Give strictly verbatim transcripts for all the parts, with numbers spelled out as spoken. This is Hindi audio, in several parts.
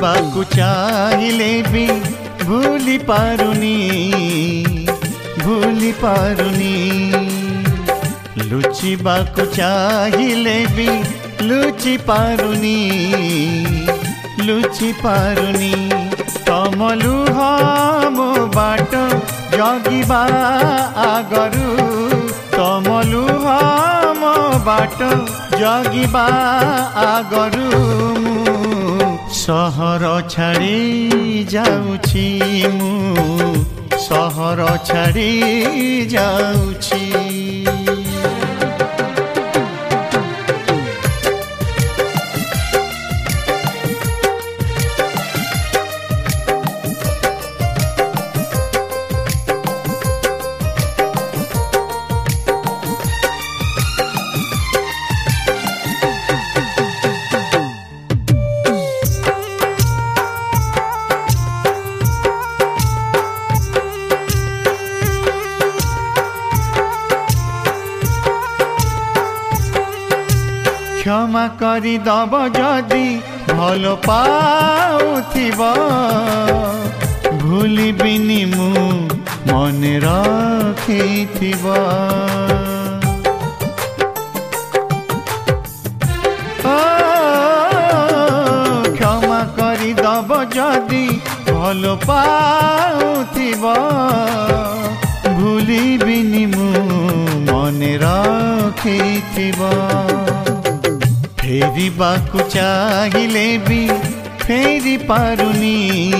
लुचिबाकु चाहिले भी भूली पारुनी भूली पारुनी लुचिबाकु चाहिले भी लुचि पारुनी लुचि पारुनी तम लुह मो बाट जगिबा आगरु तम लुह मो बाट जगिबा आगरु सहर छाड़ी जाउछि मु सहर छाड़ी जाउछि क्षमा करी दब जदि भल पाउथिब भूलिबिनी मु मन रखिथिब क्षमा करी दब जदि भल पाउथिब भूलिबिनी मु मन रखिथिब फेरी बाकु चाहिले भी फेरी पारुनी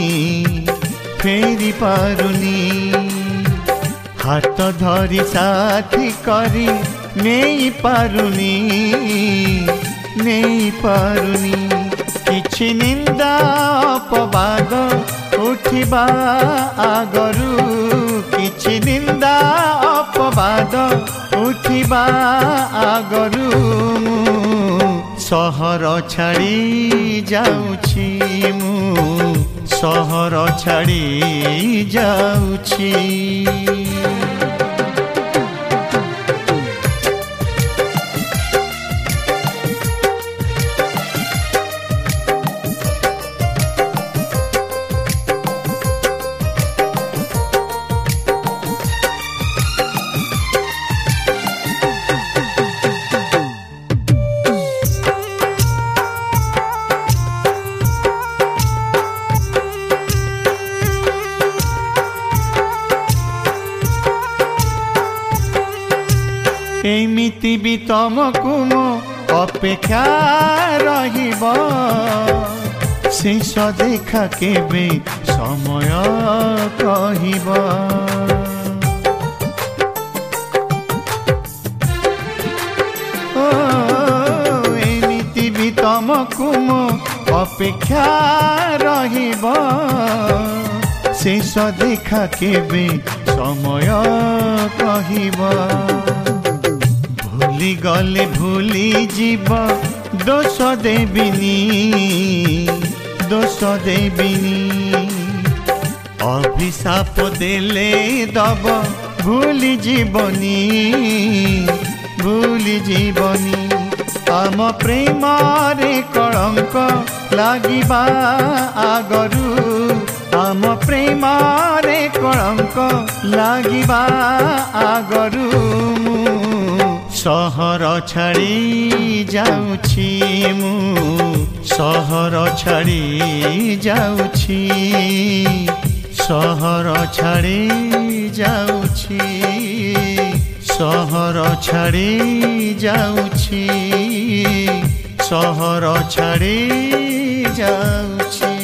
फेरी पारुनी हाथ धरी साथी करी नहीं पारुनी नहीं पारुनी किछि निंदा अपवाद उठिबा आगरु किछि निंदा अपवाद उठिबा आगरु सहर छाड़ी जाउछि मु सहर छाड़ी जाउछि एमिति भी तुमको मो अपेक्षा रहिब शेष देखा केबे समय कहिब एमिति भी तुमको मो अपेक्षा रहिब शेष देखा केबे समय कहिब भूली गले भूली जीव दोष देबिनी दोष देबिनी अभिशाप देले दब भूली जीवनी भूली जीवनी आम प्रेम रे कलंक लागिबा आगरु आम प्रेम रे कलंक लागिबा आगरु सहर छाड़ी जाउछि मु सहर छाड़ी जाउछि सहर छाड़ी जाउछि सहर छाड़ी जाउछि सहर छाड़ी जाउछि।